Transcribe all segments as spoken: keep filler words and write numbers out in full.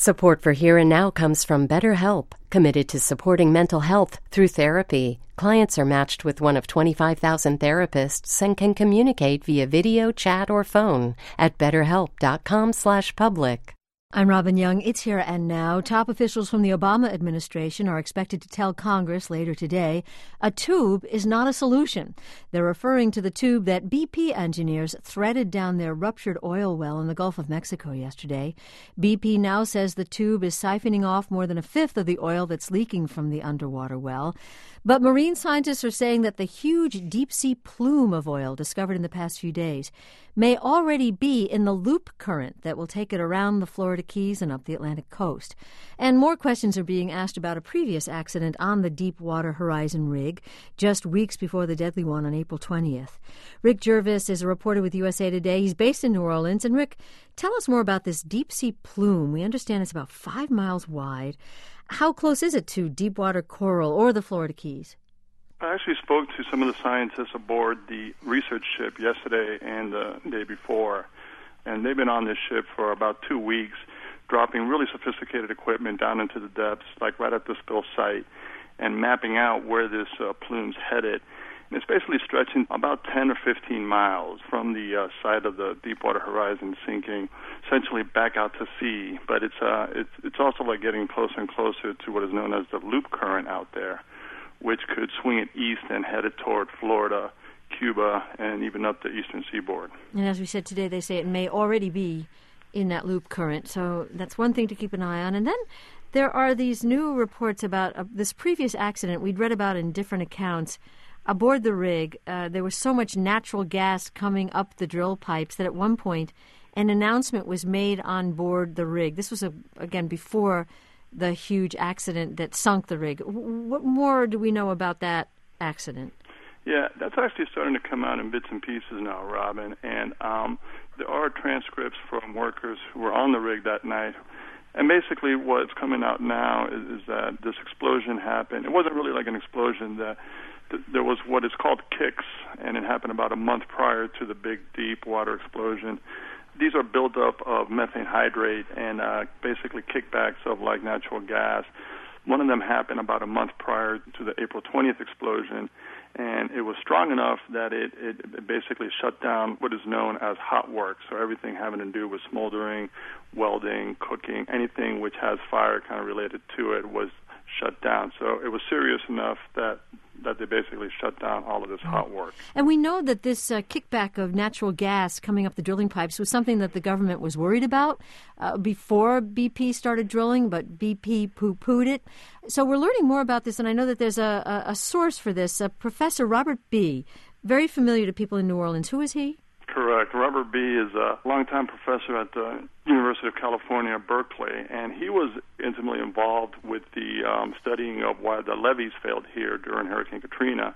Support for Here and Now comes from BetterHelp, committed to supporting mental health through therapy. Clients are matched with one of twenty-five thousand therapists and can communicate via video, chat, or phone at betterhelp.com slash public. I'm Robin Young. It's Here and Now. Top officials from the Obama administration are expected to tell Congress later today a tube is not a solution. They're referring to the tube that B P engineers threaded down their ruptured oil well in the Gulf of Mexico yesterday. B P now says the tube is siphoning off more than a fifth of the oil that's leaking from the underwater well. But marine scientists are saying that the huge deep-sea plume of oil discovered in the past few days may already be in the loop current that will take it around the Florida Keys and up the Atlantic coast. And more questions are being asked about a previous accident on the Deepwater Horizon rig just weeks before the deadly one on April twentieth. Rick Gervais is a reporter with U S A Today. He's based in New Orleans. And Rick, tell us more about this deep-sea plume. We understand it's about five miles wide. How close is it to Deepwater Coral or the Florida Keys? I actually spoke to some of the scientists aboard the research ship yesterday and the day before, and they've been on this ship for about two weeks, dropping really sophisticated equipment down into the depths, like right at the spill site, and mapping out where this uh, plume's headed. And it's basically stretching about ten or fifteen miles from the uh, site of the Deepwater Horizon sinking, essentially back out to sea. But it's uh, it's it's also like getting closer and closer to what is known as the loop current out there, which could swing it east and head it toward Florida, Cuba, and even up the eastern seaboard. And as we said today, they say it may already be in that loop current. So that's one thing to keep an eye on. And then there are these new reports about uh, this previous accident we'd read about in different accounts. Aboard the rig, uh, there was so much natural gas coming up the drill pipes that at one point an announcement was made on board the rig. This was, a, again, before the huge accident that sunk the rig. What more do we know about that accident? Yeah, that's actually starting to come out in bits and pieces now, Robin. And um, there are transcripts from workers who were on the rig that night. And basically what's coming out now is, is that this explosion happened. It wasn't really like an explosion. That th- There was what is called kicks, and it happened about a month prior to the big deep water explosion. These are buildup of methane hydrate and uh, basically kickbacks of like natural gas. One of them happened about a month prior to the April twentieth explosion, and it was strong enough that it, it, it basically shut down what is known as hot work. So everything having to do with smoldering, welding, cooking, anything which has fire kind of related to it was shut down. So it was serious enough that that they basically shut down all of this hot work. And we know that this uh, kickback of natural gas coming up the drilling pipes was something that the government was worried about uh, before B P started drilling, but B P poo-pooed it. So we're learning more about this, and I know that there's a, a, a source for this, uh, Professor Robert Bee, very familiar to people in New Orleans. Who is he? Correct. Robert Bee is a longtime professor at the University of California, Berkeley, and he was intimately involved with the um, studying of why the levees failed here during Hurricane Katrina.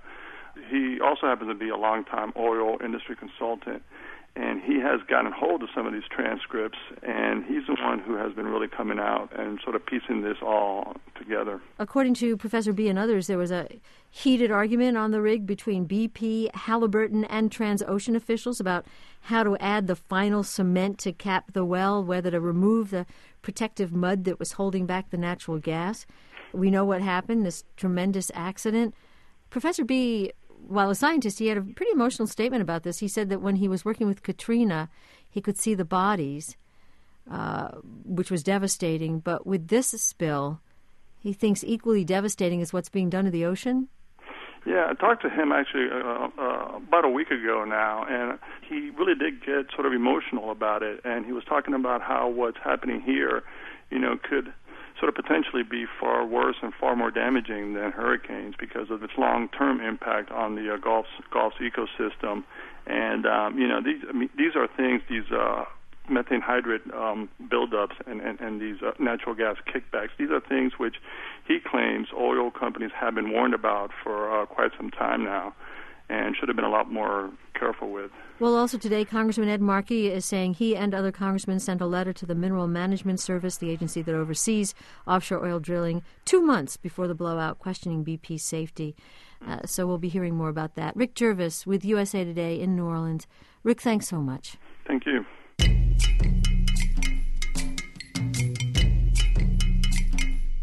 He also happens to be a longtime oil industry consultant, and he has gotten hold of some of these transcripts, and he's the one who has been really coming out and sort of piecing this all together. According to Professor Bee and others, there was a heated argument on the rig between B P, Halliburton, and Transocean officials about how to add the final cement to cap the well, whether to remove the protective mud that was holding back the natural gas. We know what happened, this tremendous accident. Professor Bee, while a scientist, he had a pretty emotional statement about this. He said that when he was working with Katrina, he could see the bodies, uh, which was devastating. But with this spill, he thinks equally devastating is what's being done to the ocean. Yeah, I talked to him actually uh, uh, about a week ago now, and he really did get sort of emotional about it. And he was talking about how what's happening here, you know, could sort of potentially be far worse and far more damaging than hurricanes because of its long-term impact on the uh, Gulf's, Gulf's ecosystem. And, um, you know, these I mean, these are things, these uh, methane hydrate um, buildups and, and, and these uh, natural gas kickbacks, these are things which he claims oil companies have been warned about for uh, quite some time now and should have been a lot more careful with. Well, also today, Congressman Ed Markey is saying he and other congressmen sent a letter to the Mineral Management Service, the agency that oversees offshore oil drilling, two months before the blowout, questioning B P's safety. Uh, so we'll be hearing more about that. Rick Gervais with U S A Today in New Orleans. Rick, thanks so much. Thank you.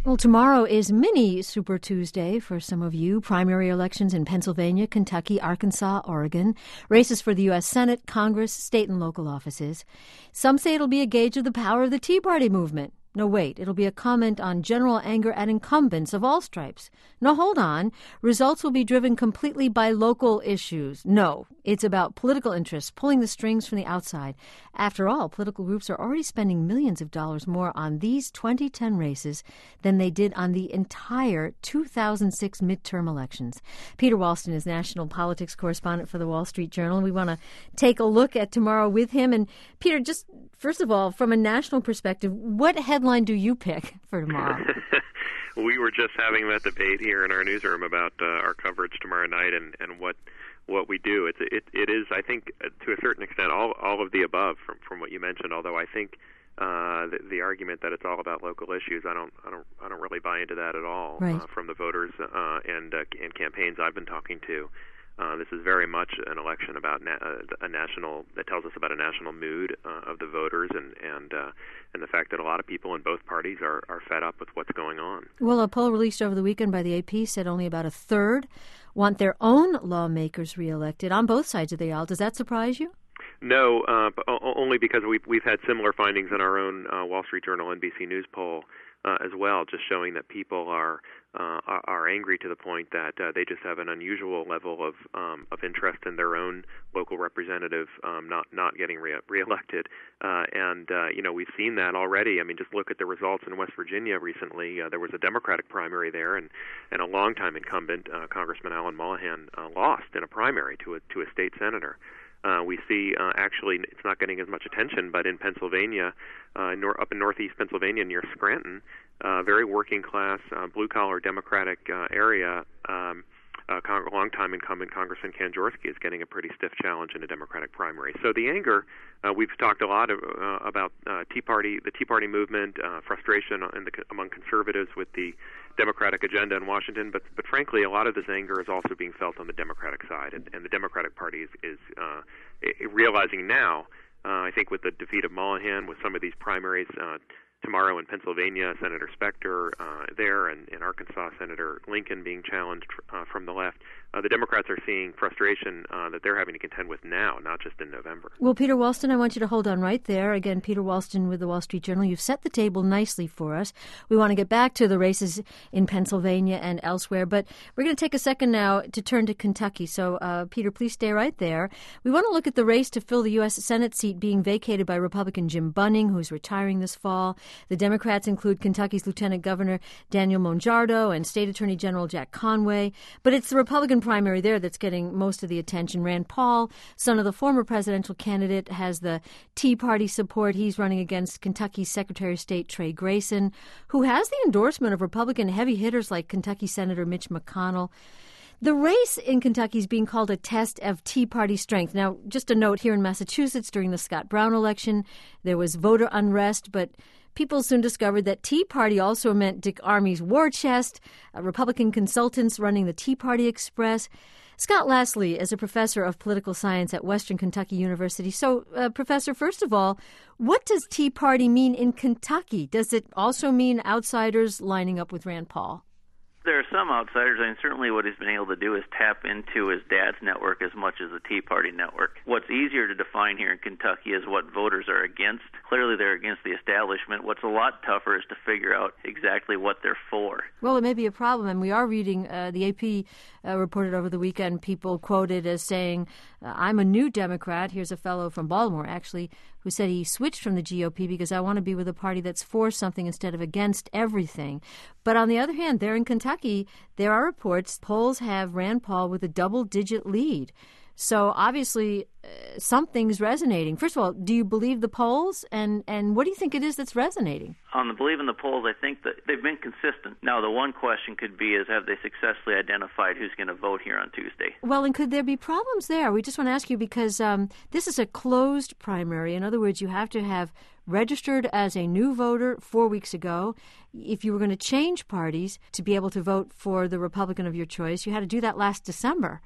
Well, tomorrow is mini Super Tuesday for some of you. Primary elections in Pennsylvania, Kentucky, Arkansas, Oregon. Races for the U S Senate, Congress, state and local offices. Some say it'll be a gauge of the power of the Tea Party movement. No, wait, it'll be a comment on general anger at incumbents of all stripes. No, hold on. Results will be driven completely by local issues. No, it's about political interests, pulling the strings from the outside. After all, political groups are already spending millions of dollars more on these twenty ten races than they did on the entire two thousand six midterm elections. Peter Walston is national politics correspondent for the Wall Street Journal. We want to take a look at tomorrow with him. And Peter, just first of all, from a national perspective, what headline do you pick for tomorrow? We were just having that debate here in our newsroom about uh, our coverage tomorrow night and, and what what we do. It's it it is I think to a certain extent all all of the above from from what you mentioned. Although I think uh, the, the argument that it's all about local issues, I don't I don't I don't really buy into that at all. Right. Uh, from the voters uh, and uh, and campaigns I've been talking to. Uh, this is very much an election about na- uh, a national that tells us about a national mood uh, of the voters and and uh, and the fact that a lot of people in both parties are, are fed up with what's going on. Well, a poll released over the weekend by the A P said only about a third want their own lawmakers reelected on both sides of the aisle. Does that surprise you? No, uh, but only because we've we've had similar findings in our own uh, Wall Street Journal N B C News poll uh, as well, just showing that people are. Uh, are, are angry to the point that uh, they just have an unusual level of um, of interest in their own local representative um, not not getting re- reelected, uh, and uh, you know we've seen that already. I mean, just look at the results in West Virginia recently. Uh, there was a Democratic primary there, and, and a longtime incumbent, uh, Congressman Alan Mullihan, uh, lost in a primary to a to a state senator. Uh, we see uh, actually it's not getting as much attention, but in Pennsylvania, uh, nor- up in northeast Pennsylvania near Scranton, uh, very working class, uh, blue collar Democratic uh, area. Um, uh, con- longtime incumbent Congressman Ken Jaworski is getting a pretty stiff challenge in a Democratic primary. So the anger, uh, we've talked a lot of, uh, about uh, Tea Party, the Tea Party movement, uh, frustration in the, among conservatives with the Democratic agenda in Washington, but but frankly, a lot of this anger is also being felt on the Democratic side, and, and the Democratic Party is, is uh, realizing now, uh, I think with the defeat of Mullihan, with some of these primaries uh, tomorrow in Pennsylvania, Senator Specter uh, there, and in Arkansas, Senator Lincoln being challenged uh, from the left, uh, the Democrats are seeing frustration uh, that they're having to contend with now, not just in November. Well, Peter Walston, I want you to hold on right there. Again, Peter Walston with the Wall Street Journal. You've set the table nicely for us. We want to get back to the races in Pennsylvania and elsewhere, but we're going to take a second now to turn to Kentucky. So, uh, Peter, please stay right there. We want to look at the race to fill the U S Senate seat being vacated by Republican Jim Bunning, who's retiring this fall. The Democrats include Kentucky's Lieutenant Governor Daniel Monjardo and State Attorney General Jack Conway. But it's the Republican primary there that's getting most of the attention. Rand Paul, son of the former presidential candidate, has the Tea Party support. He's running against Kentucky's Secretary of State Trey Grayson, who has the endorsement of Republican heavy hitters like Kentucky Senator Mitch McConnell. The race in Kentucky is being called a test of Tea Party strength. Now, just a note, here in Massachusetts during the Scott Brown election, there was voter unrest, but people soon discovered that Tea Party also meant Dick Armey's war chest, uh, Republican consultants running the Tea Party Express. Scott Lassley is a professor of political science at Western Kentucky University. So, uh, Professor, first of all, what does Tea Party mean in Kentucky? Does it also mean outsiders lining up with Rand Paul? There are some outsiders, and certainly what he's been able to do is tap into his dad's network as much as the Tea Party network. What's easier to define here in Kentucky is what voters are against. Clearly they're against the establishment. What's a lot tougher is to figure out exactly what they're for. Well, it may be a problem, and we are reading, uh, the A P uh, reported over the weekend, people quoted as saying, uh, I'm a new Democrat. Here's a fellow from Baltimore, actually, who said he switched from the G O P because I want to be with a party that's for something instead of against everything. But on the other hand, there in Kentucky, there are reports polls have Rand Paul with a double-digit lead. So obviously uh, something's resonating. First of all, do you believe the polls? And, and what do you think it is that's resonating? On the believe in the polls, I think that they've been consistent. Now, the one question could be is have they successfully identified who's going to vote here on Tuesday? Well, and could there be problems there? We just want to ask you because um, this is a closed primary. In other words, you have to have registered as a new voter four weeks ago. If you were going to change parties to be able to vote for the Republican of your choice, you had to do that last December.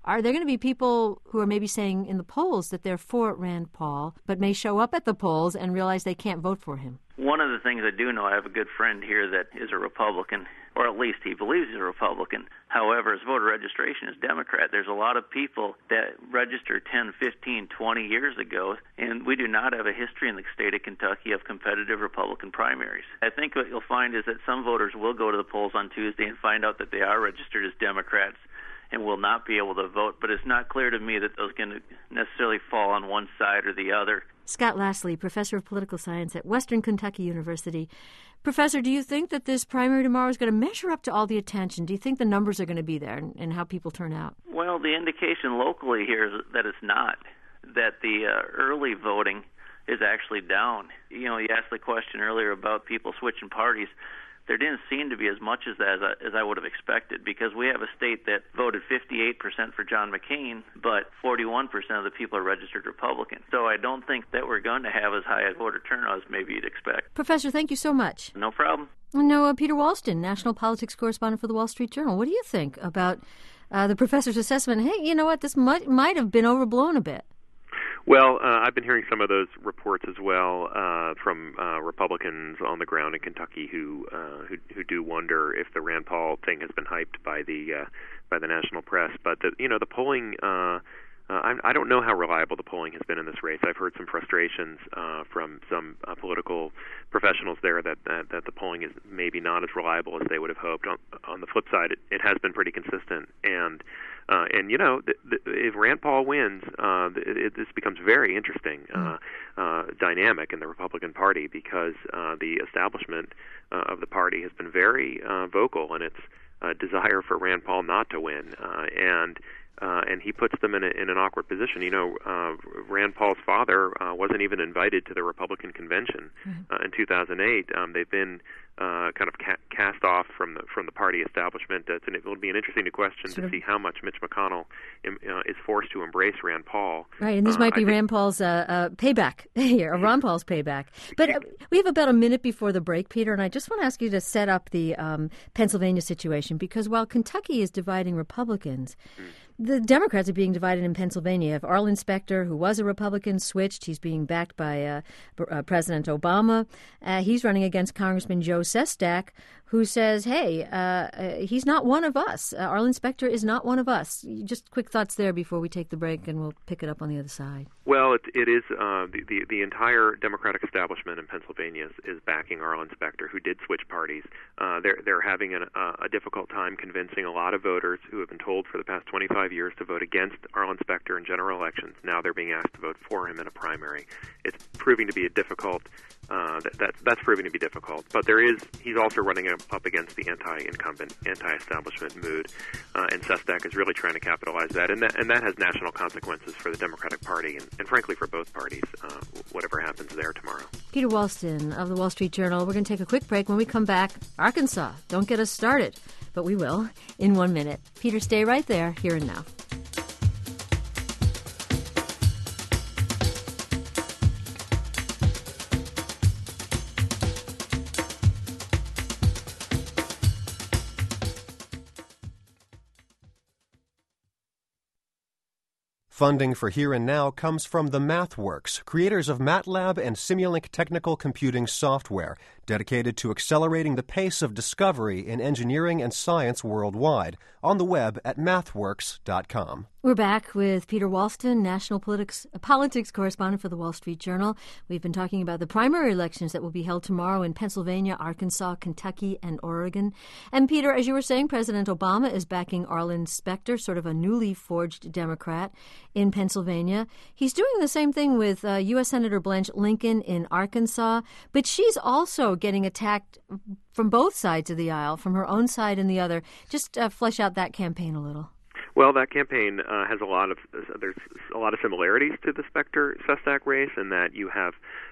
Are there going to be people who are maybe saying in the polls that they're for Rand Paul, but may show up at the polls and realize they can't vote for him? One of the things I do know, I have a good friend here that is a Republican, or at least he believes he's a Republican. However, his voter registration is Democrat. There's a lot of people that registered ten, fifteen, twenty years ago, and we do not have a history in the state of Kentucky of competitive Republican primaries. I think what you'll find is that some voters will go to the polls on Tuesday and find out that they are registered as Democrats and will not be able to vote, but it's not clear to me that those are going to necessarily fall on one side or the other. Scott Lassley, professor of political science at Western Kentucky University. Professor, do you think that this primary tomorrow is going to measure up to all the attention? Do you think the numbers are going to be there and, and how people turn out? Well, the indication locally here is that it's not, that the uh, early voting is actually down. You know, you asked the question earlier about people switching parties. There didn't seem to be as much as that as I, as I would have expected, because we have a state that voted fifty-eight percent for John McCain, but forty-one percent of the people are registered Republican. So I don't think that we're going to have as high a voter turnout as maybe you'd expect. Professor, thank you so much. No problem. No, uh, Peter Walston, national politics correspondent for the Wall Street Journal. What do you think about uh, the professor's assessment? Hey, you know what? This might, might have been overblown a bit. Well, uh, I've been hearing some of those reports as well uh, from uh, Republicans on the ground in Kentucky who, uh, who who do wonder if the Rand Paul thing has been hyped by the uh, by the national press. But the, you know, the polling. Uh, Uh, I, I don't know how reliable the polling has been in this race. I've heard some frustrations uh, from some uh, political professionals there that, that that the polling is maybe not as reliable as they would have hoped. On, on the flip side, it, it has been pretty consistent. And uh, and you know, th- th- if Rand Paul wins, uh, it, it, this becomes very interesting uh, uh, dynamic in the Republican Party, because uh, the establishment uh, of the party has been very uh, vocal in its uh, desire for Rand Paul not to win, uh, and. Uh, and he puts them in, a, in an awkward position. You know, uh, Rand Paul's father uh, wasn't even invited to the Republican convention uh, in two thousand eight. Um, they've been uh, kind of ca- cast off from the from the party establishment. Uh, and it will be an interesting question sort to of. see how much Mitch McConnell im, uh, is forced to embrace Rand Paul. Right, and this uh, might be I Rand think, Paul's uh, uh, payback here, or Ron Paul's payback. But uh, we have about a minute before the break, Peter, and I just want to ask you to set up the um, Pennsylvania situation, because while Kentucky is dividing Republicans, mm. the Democrats are being divided in Pennsylvania. You have Arlen Specter, who was a Republican, switched. He's being backed by uh, uh, President Obama. Uh, he's running against Congressman Joe Sestak, who says, hey, uh, uh, he's not one of us. Uh, Arlen Specter is not one of us. Just quick thoughts there before we take the break, and we'll pick it up on the other side. Well, it, it is uh, the, the the entire Democratic establishment in Pennsylvania is, is backing Arlen Specter, who did switch parties. Uh, they're they're having an, uh, a difficult time convincing a lot of voters who have been told for the past twenty-five years to vote against Arlen Specter in general elections. Now they're being asked to vote for him in a primary. It's proving to be a difficult. Uh, that, that's that's proving to be difficult. But there is he's also running up against the anti-incumbent, anti-establishment mood, uh, and Sestak is really trying to capitalize that, and that and that has national consequences for the Democratic Party and, and frankly for both parties. Uh, whatever happens there tomorrow. Peter Walston of the Wall Street Journal. We're going to take a quick break. When we come back, Arkansas. Don't get us started, but we will in one minute. Peter, stay right there. Here and now. Funding for Here and Now comes from the MathWorks, creators of MATLAB and Simulink technical computing software, dedicated to accelerating the pace of discovery in engineering and science worldwide, on the web at mathworks dot com. We're back with Peter Walston, national politics, politics correspondent for the Wall Street Journal. We've been talking about the primary elections that will be held tomorrow in Pennsylvania, Arkansas, Kentucky, and Oregon. And Peter, as you were saying, President Obama is backing Arlen Specter, sort of a newly forged Democrat in Pennsylvania. He's doing the same thing with uh, U S Senator Blanche Lincoln in Arkansas, but she's also getting attacked from both sides of the aisle, from her own side and the other. Just uh, flesh out that campaign a little. Well, that campaign uh, has a lot of uh, there's a lot of similarities to the Specter Sestak race, in that you have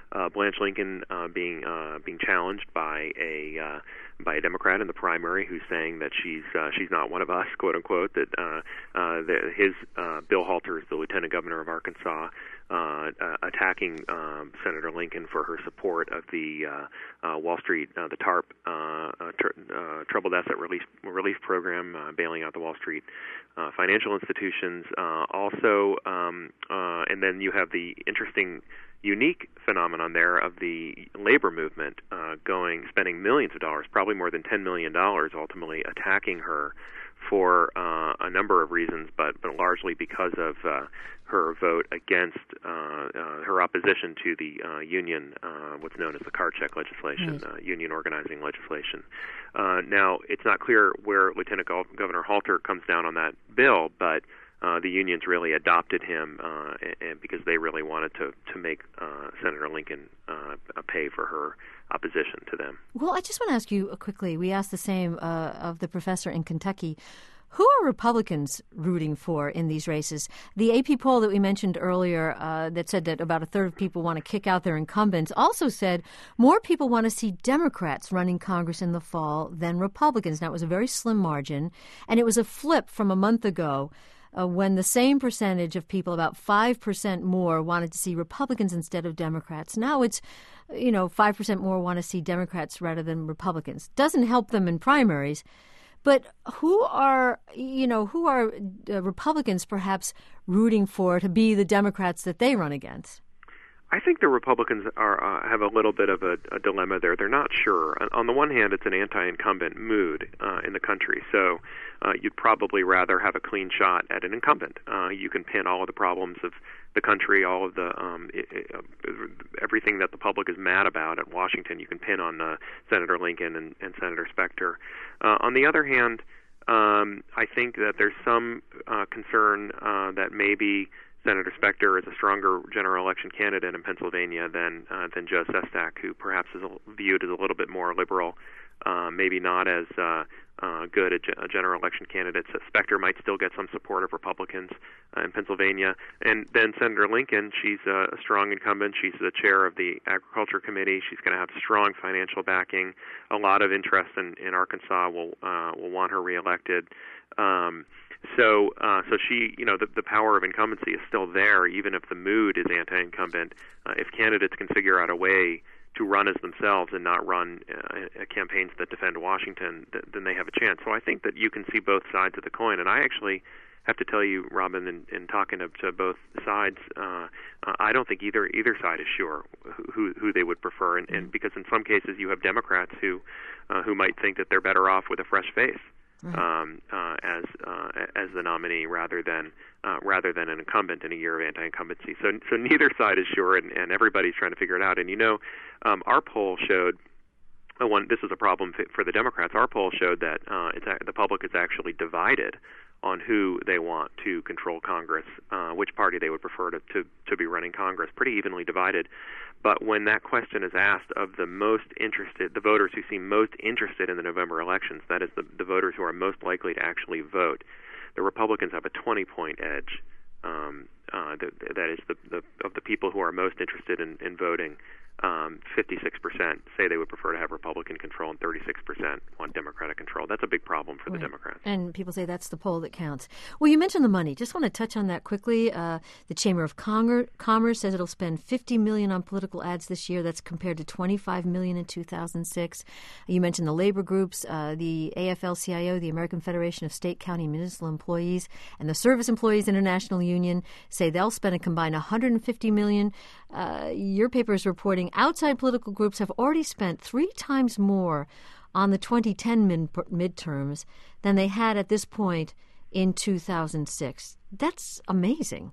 uh, Blanche Lincoln uh, being uh, being challenged by a uh, by a Democrat in the primary who's saying that she's uh, she's not one of us, quote unquote. That uh, uh, the, his uh, Bill Halter is the Lieutenant Governor of Arkansas, uh, uh, attacking um, Senator Lincoln for her support of the uh, uh, Wall Street, uh, the TARP, uh, uh, tr- uh, Troubled Asset Relief Relief Program, uh, bailing out the Wall Street uh, financial institutions. Uh, also, um, uh, and then you have the interesting, unique phenomenon there of the labor movement uh, going, spending millions of dollars, probably more than ten million dollars, ultimately attacking her for uh, a number of reasons, but, but largely because of uh, her vote against uh, uh, her opposition to the uh, union, uh, what's known as the card check legislation, right. uh, union organizing legislation. Uh, now, it's not clear where Lieutenant Governor Halter comes down on that bill, but Uh, the unions really adopted him uh, and, because they really wanted to to make uh, Senator Lincoln uh, pay for her opposition to them. Well, I just want to ask you quickly. We asked the same uh, of the professor in Kentucky. Who are Republicans rooting for in these races? The A P poll that we mentioned earlier uh, that said that about a third of people want to kick out their incumbents also said more people want to see Democrats running Congress in the fall than Republicans. Now, it was a very slim margin, and it was a flip from a month ago. Uh, when the same percentage of people, about five percent more, wanted to see Republicans instead of Democrats. Now it's, you know, five percent more want to see Democrats rather than Republicans. Doesn't help them in primaries. But who are, you know, who are uh, Republicans perhaps rooting for to be the Democrats that they run against? I think the Republicans are uh, have a little bit of a, a dilemma there. They're not sure. On the one hand, it's an anti-incumbent mood uh, in the country, so uh, you'd probably rather have a clean shot at an incumbent. Uh, you can pin all of the problems of the country, all of the um, it, it, everything that the public is mad about at Washington. You can pin on uh, Senator Lincoln and, and Senator Specter. Uh, on the other hand, um, I think that there's some uh, concern uh, that maybe Senator Specter is a stronger general election candidate in Pennsylvania than uh, than Joe Sestak, who perhaps is viewed as a little bit more liberal, uh, maybe not as uh, uh, good a, a general election candidate. So Specter might still get some support of Republicans uh, in Pennsylvania. And then Senator Lincoln, she's a, a strong incumbent. She's the chair of the Agriculture Committee. She's going to have strong financial backing. A lot of interest in, in Arkansas will uh, will want her reelected. Um, So, uh, so she, you know, the, the power of incumbency is still there, even if the mood is anti-incumbent. Uh, if candidates can figure out a way to run as themselves and not run uh, campaigns that defend Washington, th- then they have a chance. So I think that you can see both sides of the coin. And I actually have to tell you, Robin, in, in talking to, to both sides, uh, uh, I don't think either either side is sure who who they would prefer. And, and because in some cases you have Democrats who uh, who might think that they're better off with a fresh face. Right. Um, uh, as uh, as the nominee rather than uh, rather than an incumbent in a year of anti-incumbency. So so neither side is sure, and, and everybody's trying to figure it out. And you know, um, our poll showed uh, one. This is a problem for the Democrats. Our poll showed that uh, it's a, the public is actually divided on who they want to control Congress, uh, which party they would prefer to, to to be running Congress. Pretty evenly divided. But when that question is asked of the most interested, the voters who seem most interested in the November elections, that is the, the voters who are most likely to actually vote, the Republicans have a twenty-point edge. Um, uh, the, that is the, the of the people who are most interested in, in voting. Um, fifty-six percent say they would prefer to have Republican control, and thirty-six percent want Democratic control. That's a big problem for right. the Democrats. And people say that's the poll that counts. Well, you mentioned the money. Just want to touch on that quickly. Uh, the Chamber of Conger- Commerce says it'll spend fifty million dollars on political ads this year. That's compared to twenty-five million dollars in two thousand six. You mentioned the labor groups, uh, the A F L C I O, the American Federation of State, County, and Municipal Employees, and the Service Employees International Union say they'll spend a combined one hundred fifty million dollars. Uh, your paper is reporting outside political groups have already spent three times more on the twenty ten mid- midterms than they had at this point in two thousand six. That's amazing.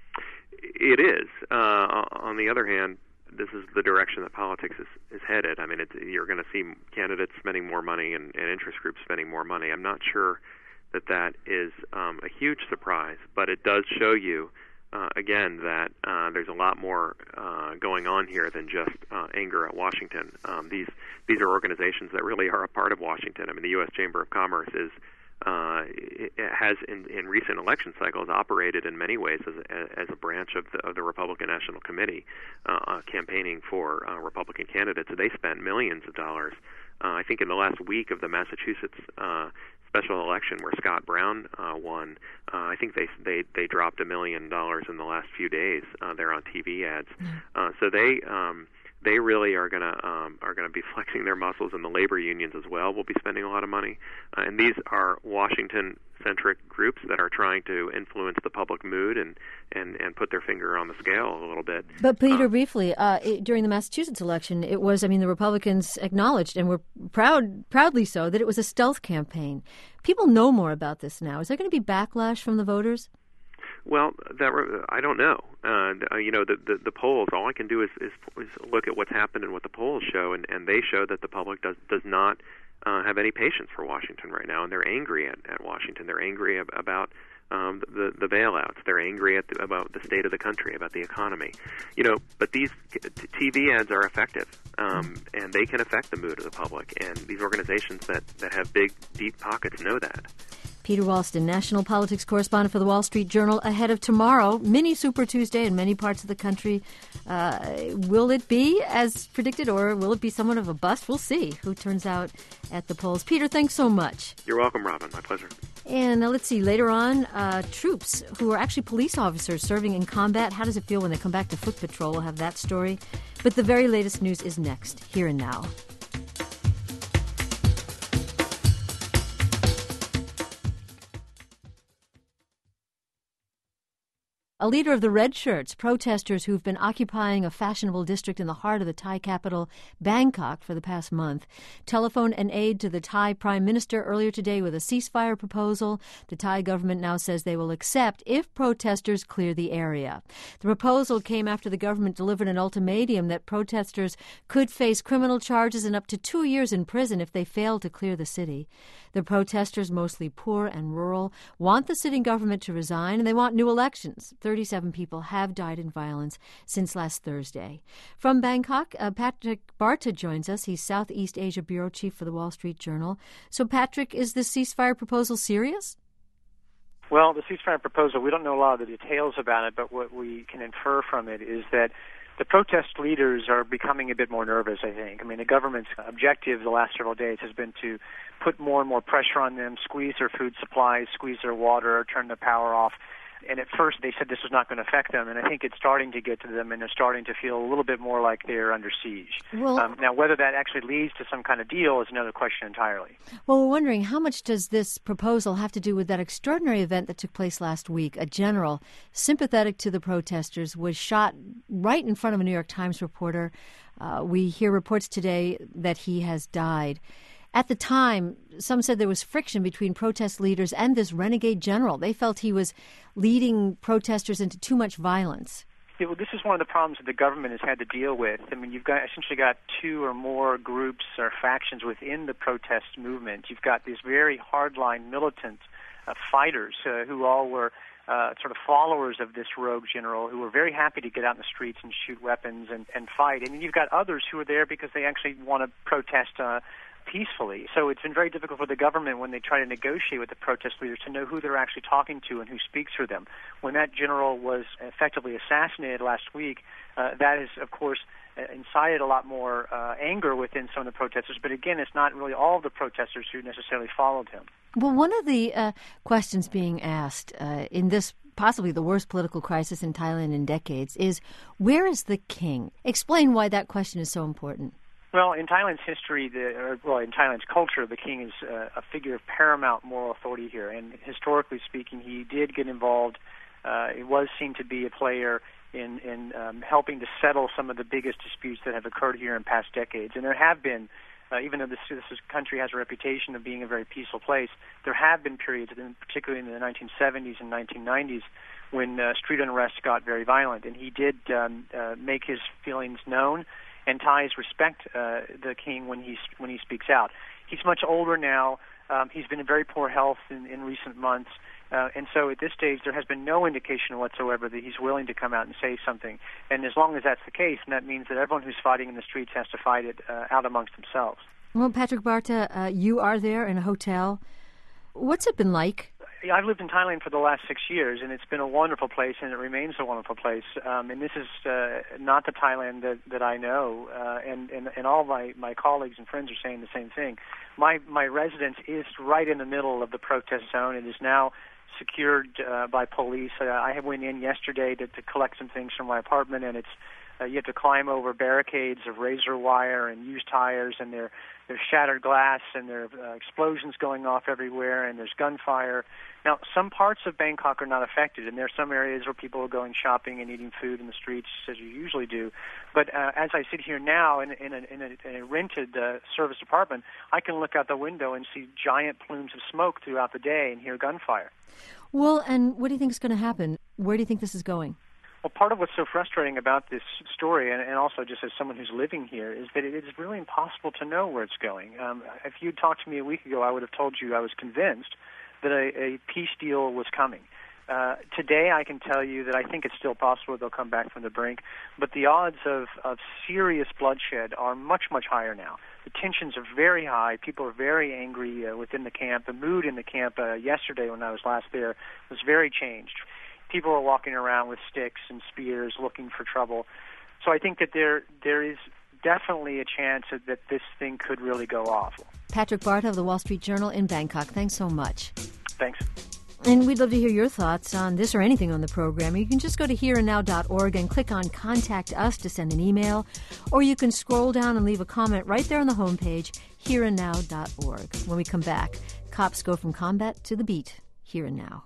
It is. Uh, on the other hand, this is the direction that politics is, is headed. I mean, it's, you're going to see candidates spending more money and, and interest groups spending more money. I'm not sure that that is um, a huge surprise, but it does show you Uh, again, that uh, there's a lot more uh, going on here than just uh, anger at Washington. Um, these these are organizations that really are a part of Washington. I mean, the U S Chamber of Commerce is uh, it has in, in recent election cycles operated in many ways as a, as a branch of the, of the Republican National Committee uh, uh, campaigning for uh, Republican candidates. They spent millions of dollars. Uh, I think in the last week of the Massachusetts uh, special election where Scott Brown uh, won, uh, I think they they they dropped a million dollars in the last few days. Uh, they're on T V ads, uh, so they um, they really are gonna um, are gonna be flexing their muscles, and the labor unions as well will be spending a lot of money. Uh, and these are Washington-centric groups that are trying to influence the public mood and, and, and put their finger on the scale a little bit. But Peter, uh, briefly, uh, it, during the Massachusetts election, it was, I mean, the Republicans acknowledged, and were proud, proudly so, that it was a stealth campaign. People know more about this now. Is there going to be backlash from the voters? Well, that I don't know. Uh, you know, the, the the polls. All I can do is, is, is look at what's happened and what the polls show, and, and they show that the public does does not uh, have any patience for Washington right now, and they're angry at, at Washington. They're angry ab- about um, the the bailouts. They're angry at the, about the state of the country, about the economy. You know, but these T V ads are effective, um, and they can affect the mood of the public. And these organizations that, that have big, deep pockets know that. Peter Walston, national politics correspondent for the Wall Street Journal, ahead of tomorrow, mini Super Tuesday in many parts of the country. Uh, will it be as predicted, or will it be somewhat of a bust? We'll see who turns out at the polls. Peter, thanks so much. You're welcome, Robin. My pleasure. And uh, let's see, later on, uh, troops who are actually police officers serving in combat. How does it feel when they come back to foot patrol? We'll have that story. But the very latest news is next, here and now. A leader of the Red Shirts, protesters who've been occupying a fashionable district in the heart of the Thai capital, Bangkok, for the past month, telephoned an aide to the Thai Prime Minister earlier today with a ceasefire proposal the Thai government now says they will accept if protesters clear the area. The proposal came after the government delivered an ultimatum that protesters could face criminal charges and up to two years in prison if they fail to clear the city. The protesters, mostly poor and rural, want the sitting government to resign, and they want new elections. thirty-seven people have died in violence since last Thursday. From Bangkok, uh, Patrick Barta joins us. He's Southeast Asia Bureau Chief for the Wall Street Journal. So, Patrick, is this ceasefire proposal serious? Well, the ceasefire proposal, we don't know a lot of the details about it, but what we can infer from it is that the protest leaders are becoming a bit more nervous, I think. I mean, the government's objective the last several days has been to put more and more pressure on them, squeeze their food supplies, squeeze their water, turn the power off. And at first they said this was not going to affect them, and I think it's starting to get to them, and they're starting to feel a little bit more like they're under siege. Well, um, now, whether that actually leads to some kind of deal is another question entirely. Well, we're wondering, how much does this proposal have to do with that extraordinary event that took place last week? A general sympathetic to the protesters was shot right in front of a New York Times reporter. Uh, we hear reports today that he has died. At the time, some said there was friction between protest leaders and this renegade general. They felt he was leading protesters into too much violence. Yeah, well, this is one of the problems that the government has had to deal with. I mean, you've got essentially got two or more groups or factions within the protest movement. You've got these very hardline militant uh, fighters uh, who all were uh, sort of followers of this rogue general, who were very happy to get out in the streets and shoot weapons and, and fight. And then you've got others who are there because they actually want to protest uh, peacefully. So it's been very difficult for the government when they try to negotiate with the protest leaders to know who they're actually talking to and who speaks for them. When that general was effectively assassinated last week, uh, that has, of course, uh, incited a lot more uh, anger within some of the protesters. But again, it's not really all of the protesters who necessarily followed him. Well, one of the uh, questions being asked uh, in this possibly the worst political crisis in Thailand in decades is, where is the king? Explain why that question is so important. Well, in Thailand's history, the, or, well, in Thailand's culture, the king is uh, a figure of paramount moral authority here. And historically speaking, he did get involved. Uh, it was seen to be a player in, in um, helping to settle some of the biggest disputes that have occurred here in past decades. And there have been, uh, even though this, this country has a reputation of being a very peaceful place, there have been periods, particularly in the nineteen seventies and nineteen nineties, when uh, street unrest got very violent. And he did um, uh, make his feelings known. And Thais respect uh, the king when he when he speaks out. He's much older now. Um, he's been in very poor health in, in recent months, uh, and so at this stage there has been no indication whatsoever that he's willing to come out and say something. And as long as that's the case, and that means that everyone who's fighting in the streets has to fight it uh, out amongst themselves. Well, Patrick Barta, uh, you are there in a hotel. What's it been like? I've lived in Thailand for the last six years, and it's been a wonderful place, and it remains a wonderful place. Um, and this is uh, not the Thailand that, that I know, uh, and, and, and all my, my colleagues and friends are saying the same thing. My, my residence is right in the middle of the protest zone. It is now secured uh, by police. Uh, I went in yesterday to, to collect some things from my apartment, and it's uh, you have to climb over barricades of razor wire and used tires, and there there's shattered glass, and there are uh, explosions going off everywhere, and there's gunfire. Now, some parts of Bangkok are not affected, and there are some areas where people are going shopping and eating food in the streets as you usually do. But uh, as I sit here now in, in, a, in, a, in a rented uh, service apartment, I can look out the window and see giant plumes of smoke throughout the day and hear gunfire. Well, and what do you think is going to happen? Where do you think this is going? Well, part of what's so frustrating about this story, and, and also just as someone who's living here, is that it is really impossible to know where it's going. Um, if you'd talked to me a week ago, I would have told you I was convinced that a, a peace deal was coming. Uh, today, I can tell you that I think it's still possible they'll come back from the brink, but the odds of, of serious bloodshed are much, much higher now. The tensions are very high. People are very angry uh, within the camp. The mood in the camp uh, yesterday when I was last there was very changed. People are walking around with sticks and spears looking for trouble. So I think that there there is definitely a chance that, that this thing could really go off. Patrick Barta of the Wall Street Journal in Bangkok. Thanks so much. Thanks. And we'd love to hear your thoughts on this or anything on the program. You can just go to here and now dot org and click on Contact Us to send an email, or you can scroll down and leave a comment right there on the homepage, here and now dot org. When we come back, cops go from combat to the beat, here and now.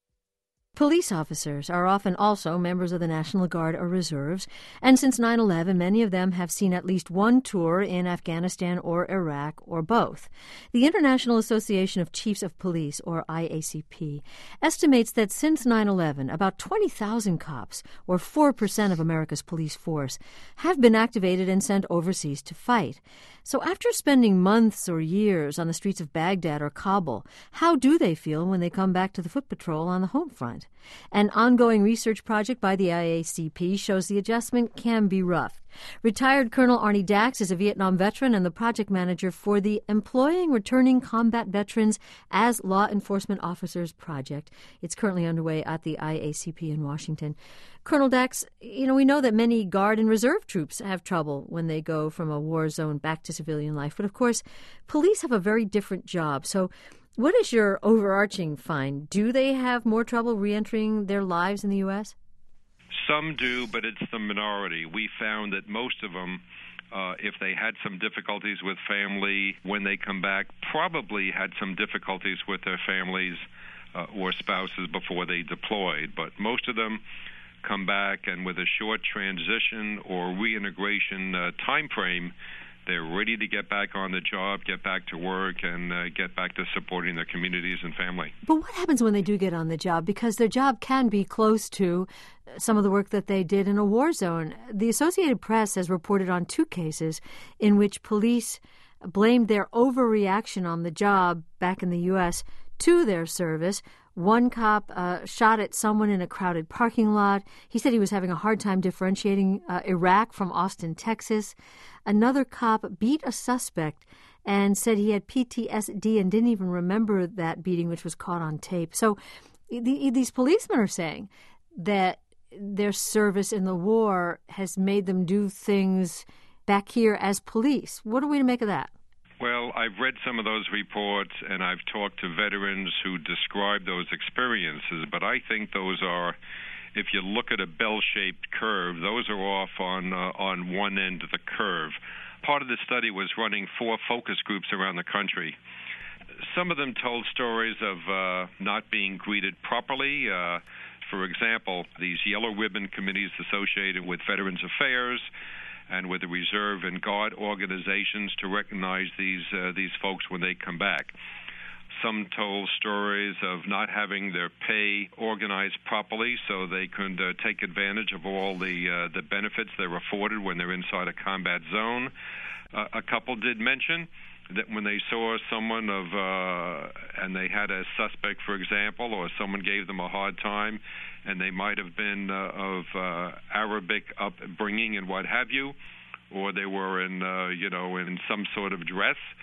Police officers are often also members of the National Guard or reserves, and since nine eleven, many of them have seen at least one tour in Afghanistan or Iraq or both. The International Association of Chiefs of Police, or I A C P, estimates that since nine eleven, about twenty thousand cops, or four percent of America's police force, have been activated and sent overseas to fight. So after spending months or years on the streets of Baghdad or Kabul, how do they feel when they come back to the foot patrol on the home front? An ongoing research project by the I A C P shows the adjustment can be rough. Retired Colonel Arnie Dax is a Vietnam veteran and the project manager for the Employing Returning Combat Veterans as Law Enforcement Officers project. It's currently underway at the I A C P in Washington. Colonel Dax, you know, we know that many Guard and Reserve troops have trouble when they go from a war zone back to civilian life. But, of course, police have a very different job. So what is your overarching find? Do they have more trouble reentering their lives in the U S? Some do, but it's the minority. We found that most of them, uh, if they had some difficulties with family when they come back, probably had some difficulties with their families uh, or spouses before they deployed. But most of them come back, and with a short transition or reintegration uh, time frame, they're ready to get back on the job, get back to work, and uh, get back to supporting their communities and family. But what happens when they do get on the job? Because their job can be close to some of the work that they did in a war zone. The Associated Press has reported on two cases in which police blamed their overreaction on the job back in the U S to their service. One cop uh, shot at someone in a crowded parking lot. He said he was having a hard time differentiating uh, Iraq from Austin, Texas. Another cop beat a suspect and said he had P T S D and didn't even remember that beating, which was caught on tape. So the, these policemen are saying that their service in the war has made them do things back here as police. What are we to make of that? Well, I've read some of those reports, and I've talked to veterans who describe those experiences, but I think those are, if you look at a bell-shaped curve, those are off on uh, on one end of the curve. Part of the study was running four focus groups around the country. Some of them told stories of uh, not being greeted properly. Uh, for example, these yellow ribbon committees associated with Veterans Affairs and with the Reserve and Guard organizations to recognize these uh, these folks when they come back. Some told stories of not having their pay organized properly so they could uh, take advantage of all the uh, the benefits they're afforded when they're inside a combat zone. Uh, a couple did mention that when they saw someone of, uh, and they had a suspect, for example, or someone gave them a hard time, and they might have been uh, of uh, Arabic upbringing and what have you, or they were in, uh, you know, in some sort of dress,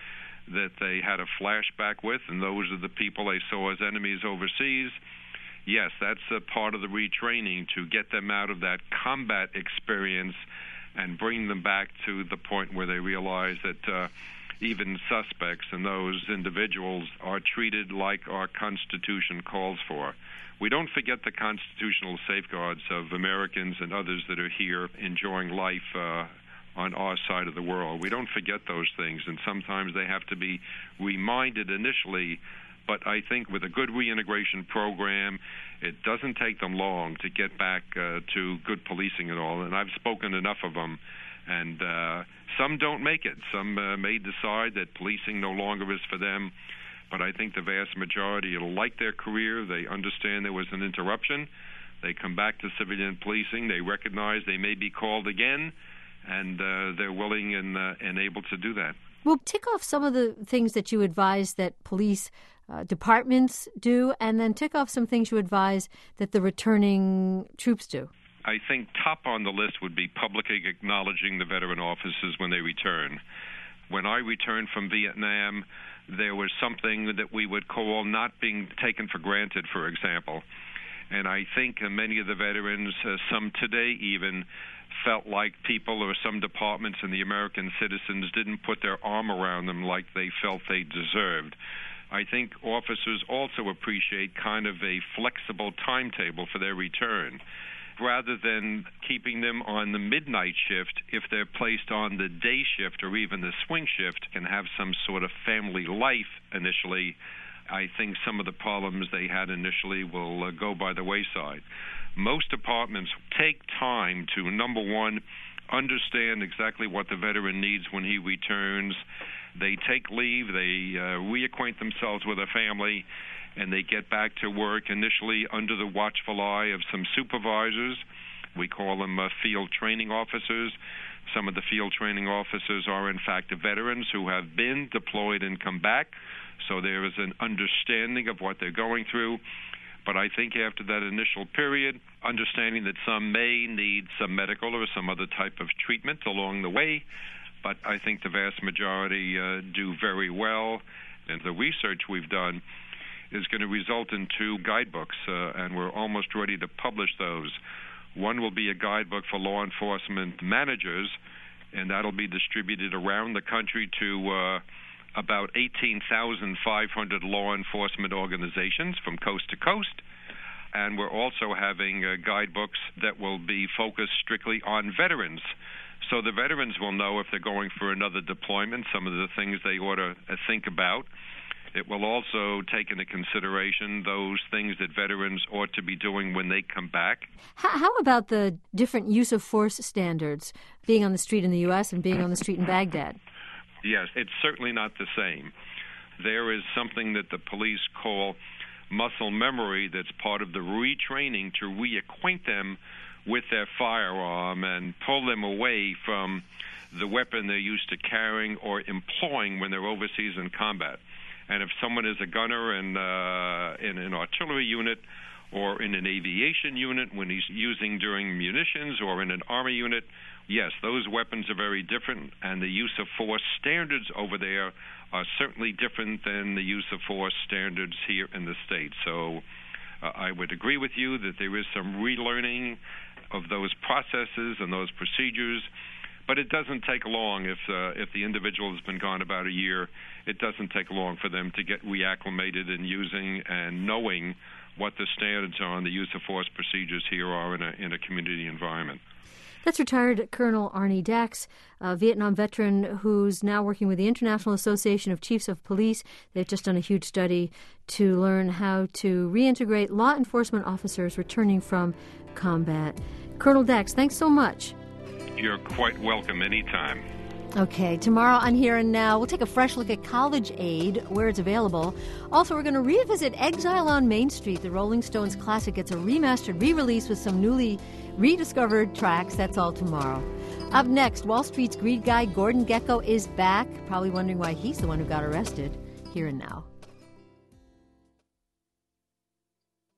that they had a flashback with, and those are the people they saw as enemies overseas. Yes, that's a part of the retraining, to get them out of that combat experience and bring them back to the point where they realize that uh, even suspects and those individuals are treated like our Constitution calls for. We don't forget the constitutional safeguards of Americans and others that are here enjoying life uh, on our side of the world. We don't forget those things, and sometimes they have to be reminded initially. But I think with a good reintegration program, it doesn't take them long to get back uh, to good policing and all. And I've spoken enough of them, and uh, some don't make it. Some uh, may decide that policing no longer is for them. But I think the vast majority like their career. They understand there was an interruption. They come back to civilian policing. They recognize they may be called again, and uh, they're willing and, uh, and able to do that. Well, tick off some of the things that you advise that police uh, departments do, and then tick off some things you advise that the returning troops do. I think top on the list would be publicly acknowledging the veteran officers when they return. When I returned from Vietnam, there was something that we would call not being taken for granted, for example. And I think many of the veterans, uh, some today even, felt like people or some departments and the American citizens didn't put their arm around them like they felt they deserved. I think officers also appreciate kind of a flexible timetable for their return. Rather than keeping them on the midnight shift, if they're placed on the day shift or even the swing shift, can have some sort of family life initially, I think some of the problems they had initially will uh, go by the wayside. Most departments take time to, number one, understand exactly what the veteran needs when he returns. They take leave, they uh, reacquaint themselves with a family, and they get back to work initially under the watchful eye of some supervisors. We call them uh, field training officers. Some of the field training officers are, in fact, veterans who have been deployed and come back, so there is an understanding of what they're going through. But I think after that initial period, understanding that some may need some medical or some other type of treatment along the way, but I think the vast majority uh, do very well. And the research we've done is going to result in two guidebooks, uh, and we're almost ready to publish those. One will be a guidebook for law enforcement managers, and that'll be distributed around the country to uh, about eighteen thousand five hundred law enforcement organizations from coast to coast. And we're also having uh, guidebooks that will be focused strictly on veterans. So the veterans will know if they're going for another deployment, some of the things they ought to uh, think about. It will also take into consideration those things that veterans ought to be doing when they come back. How about the different use of force standards, being on the street in the U S and being on the street in Baghdad? Yes, it's certainly not the same. There is something that the police call muscle memory that's part of the retraining to reacquaint them with their firearm and pull them away from the weapon they're used to carrying or employing when they're overseas in combat. And if someone is a gunner in, uh, in an artillery unit or in an aviation unit when he's using during munitions or in an army unit, yes, those weapons are very different, and the use of force standards over there are certainly different than the use of force standards here in the States. So uh, I would agree with you that there is some relearning of those processes and those procedures. But it doesn't take long if uh, if the individual has been gone about a year. It doesn't take long for them to get reacclimated in using and knowing what the standards on the use of force procedures here are in a in a community environment. That's retired Colonel Arnie Dax, a Vietnam veteran who's now working with the International Association of Chiefs of Police. They've just done a huge study to learn how to reintegrate law enforcement officers returning from combat. Colonel Dax, thanks so much. You're quite welcome anytime. Okay, tomorrow on Here and Now, we'll take a fresh look at College Aid, where it's available. Also, we're going to revisit Exile on Main Street. The Rolling Stones classic gets a remastered re-release with some newly rediscovered tracks. That's all tomorrow. Up next, Wall Street's greed guy Gordon Gekko is back. Probably wondering why he's the one who got arrested. Here and Now.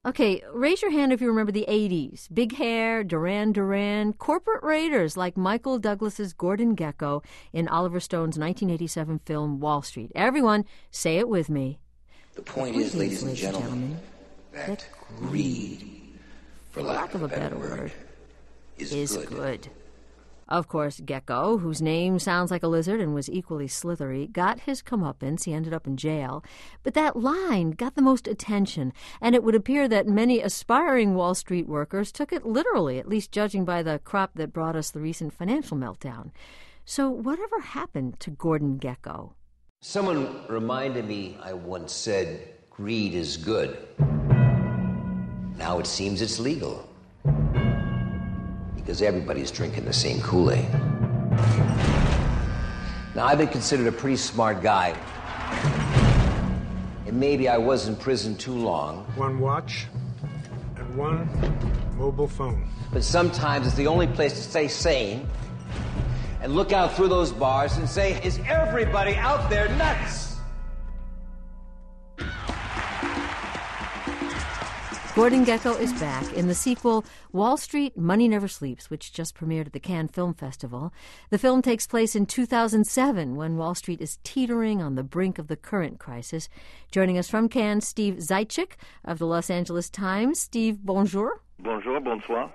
Okay, raise your hand if you remember the eighties. Big hair, Duran Duran, corporate raiders like Michael Douglas's Gordon Gekko in Oliver Stone's nineteen eighty-seven film Wall Street. Everyone, say it with me. The point, the point is, is, ladies and gentlemen, gentlemen that, that greed, for lack, lack of a better word, word is, is good. good. Of course, Gekko, whose name sounds like a lizard and was equally slithery, got his comeuppance. He ended up in jail. But that line got the most attention, and it would appear that many aspiring Wall Street workers took it literally, at least judging by the crop that brought us the recent financial meltdown. So whatever happened to Gordon Gekko? Someone reminded me I once said, greed is good. Now it seems it's legal. Because everybody's drinking the same Kool-Aid. Now, I've been considered a pretty smart guy. And maybe I was in prison too long. One watch and one mobile phone. But sometimes it's the only place to stay sane and look out through those bars and say, is everybody out there nuts? Gordon Gekko is back in the sequel Wall Street, Money Never Sleeps, which just premiered at the Cannes Film Festival. The film takes place in two thousand seven, when Wall Street is teetering on the brink of the current crisis. Joining us from Cannes, Steve Zaitchik of the Los Angeles Times. Steve, bonjour. Bonjour, bonsoir.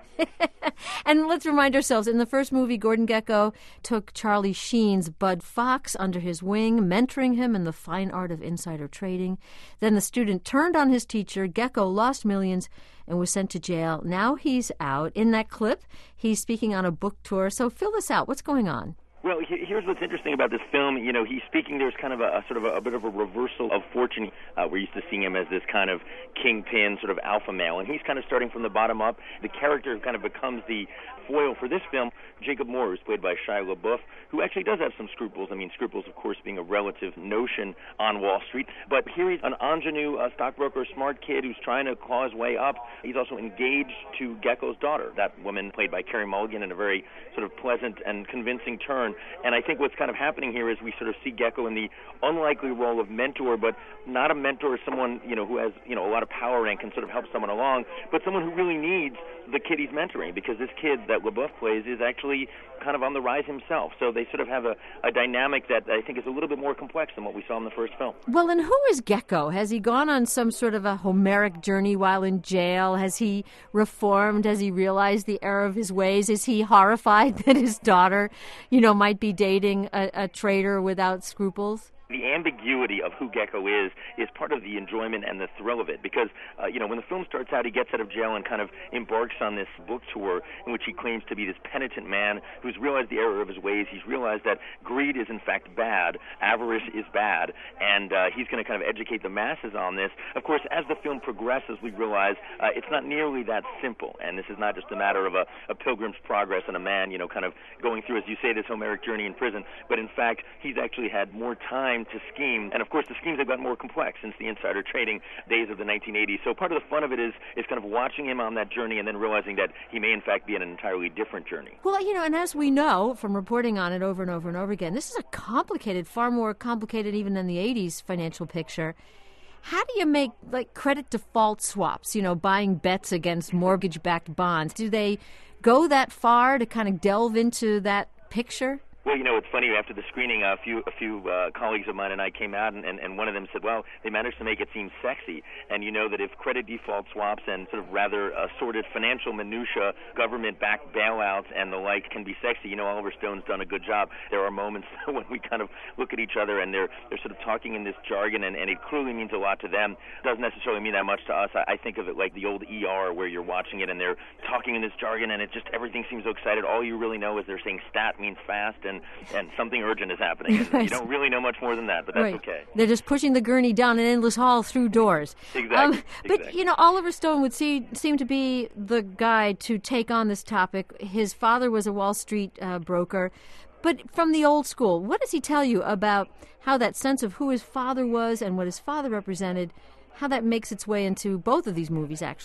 And let's remind ourselves, in the first movie, Gordon Gekko took Charlie Sheen's Bud Fox under his wing, mentoring him in the fine art of insider trading. Then the student turned on his teacher. Gekko lost millions and was sent to jail. Now he's out. In that clip, he's speaking on a book tour. So fill this out. What's going on? Well, here's what's interesting about this film. You know, he's speaking, there's kind of a, a sort of a, a bit of a reversal of fortune. Uh, we're used to seeing him as this kind of kingpin, sort of alpha male, and he's kind of starting from the bottom up. The character kind of becomes the foil for this film. Jacob Moore, who's played by Shia LaBeouf, who actually does have some scruples. I mean, scruples, of course, being a relative notion on Wall Street. But here he's an ingenue uh, stockbroker, smart kid who's trying to claw his way up. He's also engaged to Gekko's daughter, that woman played by Carey Mulligan, in a very sort of pleasant and convincing turn. And I think what's kind of happening here is we sort of see Gekko in the unlikely role of mentor, but not a mentor, someone, you know, who has, you know, a lot of power and can sort of help someone along, but someone who really needs the kid he's mentoring, because this kid that LaBeouf plays is actually kind of on the rise himself. So they sort of have a, a dynamic that I think is a little bit more complex than what we saw in the first film. Well, and who is Gekko? Has he gone on some sort of a Homeric journey while in jail? Has he reformed? Has he realized the error of his ways? Is he horrified that his daughter, you know, might be dating a, a trader without scruples? The ambiguity of who Gekko is is part of the enjoyment and the thrill of it, because uh, you know, when the film starts out, he gets out of jail and kind of embarks on this book tour in which he claims to be this penitent man who's realized the error of his ways. He's realized that greed is in fact bad, avarice is bad, and uh, he's going to kind of educate the masses on this. Of course, as the film progresses, we realize uh, it's not nearly that simple, and this is not just a matter of a, a pilgrim's progress and a man, you know, kind of going through, as you say, this Homeric journey in prison, but in fact, he's actually had more time to scheme, and of course the schemes have gotten more complex since the insider trading days of the nineteen eighties. So part of the fun of it is is kind of watching him on that journey and then realizing that he may in fact be on an entirely different journey. Well, you know, and as we know from reporting on it over and over and over again, this is a complicated, far more complicated even than the eighties financial picture. How do you make, like, credit default swaps, you know, buying bets against mortgage-backed bonds? Do they go that far to kind of delve into that picture? Well, you know, it's funny, after the screening, a few a few uh, colleagues of mine and I came out, and, and, and one of them said, well, they managed to make it seem sexy. And you know that if credit default swaps and sort of rather assorted financial minutia, government-backed bailouts and the like can be sexy, you know, Oliver Stone's done a good job. There are moments when we kind of look at each other and they're they're sort of talking in this jargon, and, and it clearly means a lot to them. It doesn't necessarily mean that much to us. I, I think of it like the old E R where you're watching it and they're talking in this jargon and it just, everything seems so excited. All you really know is they're saying stat means fast, and And, and something urgent is happening. And you don't really know much more than that, but that's right. Okay. They're just pushing the gurney down an endless hall through doors. Exactly. Um, but, exactly. you know, Oliver Stone would see, seem to be the guy to take on this topic. His father was a Wall Street uh, broker. But from the old school, what does he tell you about how that sense of who his father was and what his father represented, how that makes its way into both of these movies, actually?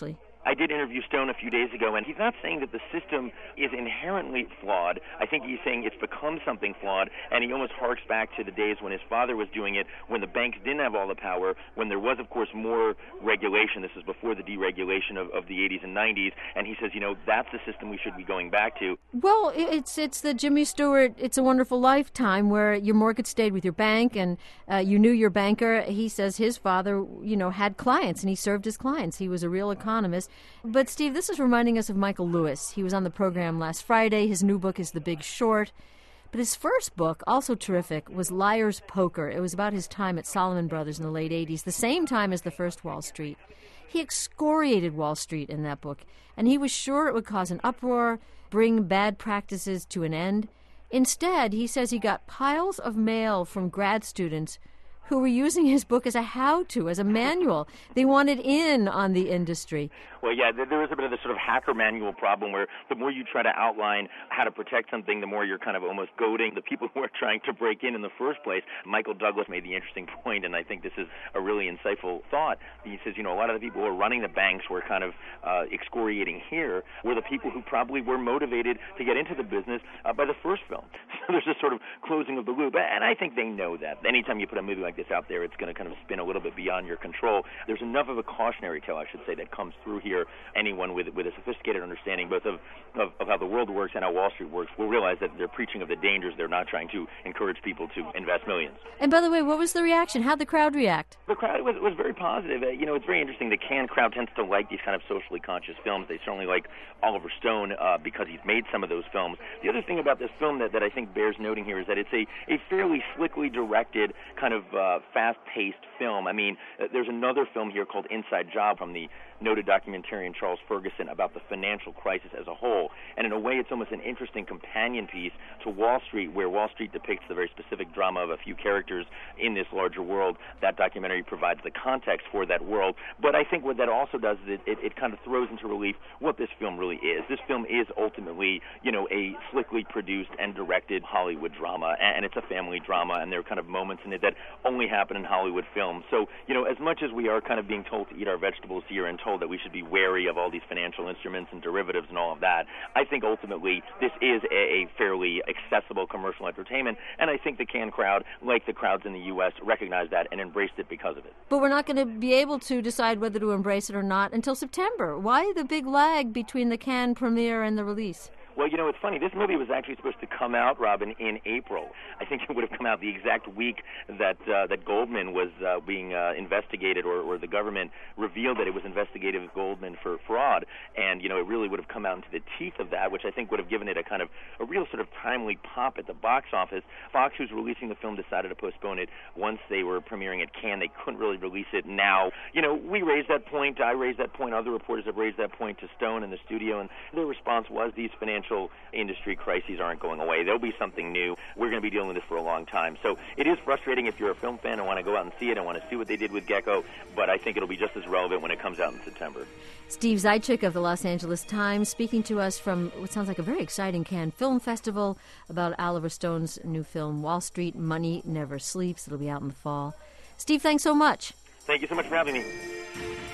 I did interview Stone a few days ago, and he's not saying that the system is inherently flawed. I think he's saying it's become something flawed, and he almost harks back to the days when his father was doing it, when the banks didn't have all the power, when there was, of course, more regulation. This is before the deregulation of, of the eighties and nineties, and he says, you know, that's the system we should be going back to. Well, it's it's the Jimmy Stewart It's a Wonderful Lifetime, where your mortgage stayed with your bank, and uh, you knew your banker. He says his father, you know, had clients, and he served his clients. He was a real economist. But, Steve, this is reminding us of Michael Lewis. He was on the program last Friday. His new book is The Big Short. But his first book, also terrific, was Liar's Poker. It was about his time at Salomon Brothers in the late eighties, the same time as the first Wall Street. He excoriated Wall Street in that book, and he was sure it would cause an uproar, bring bad practices to an end. Instead, he says he got piles of mail from grad students who were using his book as a how-to, as a manual. They wanted in on the industry. Well, yeah, there is a bit of this sort of hacker manual problem where the more you try to outline how to protect something, the more you're kind of almost goading the people who are trying to break in in the first place. Michael Douglas made the interesting point, and I think this is a really insightful thought. He says, you know, a lot of the people who are running the banks were kind of uh, excoriating here were the people who probably were motivated to get into the business uh, by the first film. So there's this sort of closing of the loop, and I think they know that. Anytime you put a movie like this out there, it's going to kind of spin a little bit beyond your control. There's enough of a cautionary tale, I should say, that comes through here. Anyone with with a sophisticated understanding both of, of, of how the world works and how Wall Street works will realize that they're preaching of the dangers. They're not trying to encourage people to invest millions. And by the way, what was the reaction? How'd the crowd react? The crowd was, was very positive. Uh, you know, it's very interesting. The Cannes crowd tends to like these kind of socially conscious films. They certainly like Oliver Stone uh, because he's made some of those films. The other thing about this film that, that I think bears noting here is that it's a, a fairly slickly directed, kind of uh, fast-paced film. I mean, uh, there's another film here called Inside Job from the noted documentarian Charles Ferguson about the financial crisis as a whole. And in a way, it's almost an interesting companion piece to Wall Street, where Wall Street depicts the very specific drama of a few characters in this larger world. That documentary provides the context for that world. But I think what that also does is it, it, it kind of throws into relief what this film really is. This film is ultimately, you know, a slickly produced and directed Hollywood drama, and it's a family drama, and there are kind of moments in it that only happen in Hollywood films. So, you know, as much as we are kind of being told to eat our vegetables here and told that we should be wary of all these financial instruments and derivatives and all of that, I think ultimately this is a, a fairly accessible commercial entertainment, and I think the Cannes crowd, like the crowds in the U S, recognized that and embraced it because of it. But we're not going to be able to decide whether to embrace it or not until September. Why the big lag between the Cannes premiere and the release? Well, you know, it's funny. This movie was actually supposed to come out, Robin, in April. I think it would have come out the exact week that uh, that Goldman was uh, being uh, investigated, or, or the government revealed that it was investigating Goldman for fraud. And, you know, it really would have come out into the teeth of that, which I think would have given it a kind of a real sort of timely pop at the box office. Fox, who's releasing the film, decided to postpone it once they were premiering at Cannes. They couldn't really release it now. You know, we raised that point. I raised that point. Other reporters have raised that point to Stone in the studio, and their response was these financial industry crises aren't going away. There'll be something new. We're going to be dealing with this for a long time. So it is frustrating if you're a film fan and want to go out and see it and want to see what they did with Gecko, but I think it'll be just as relevant when it comes out in September. Steve Zaitchik of the Los Angeles Times speaking to us from what sounds like a very exciting Cannes Film Festival about Oliver Stone's new film, Wall Street, Money Never Sleeps. It'll be out in the fall. Steve, thanks so much. Thank you so much for having me.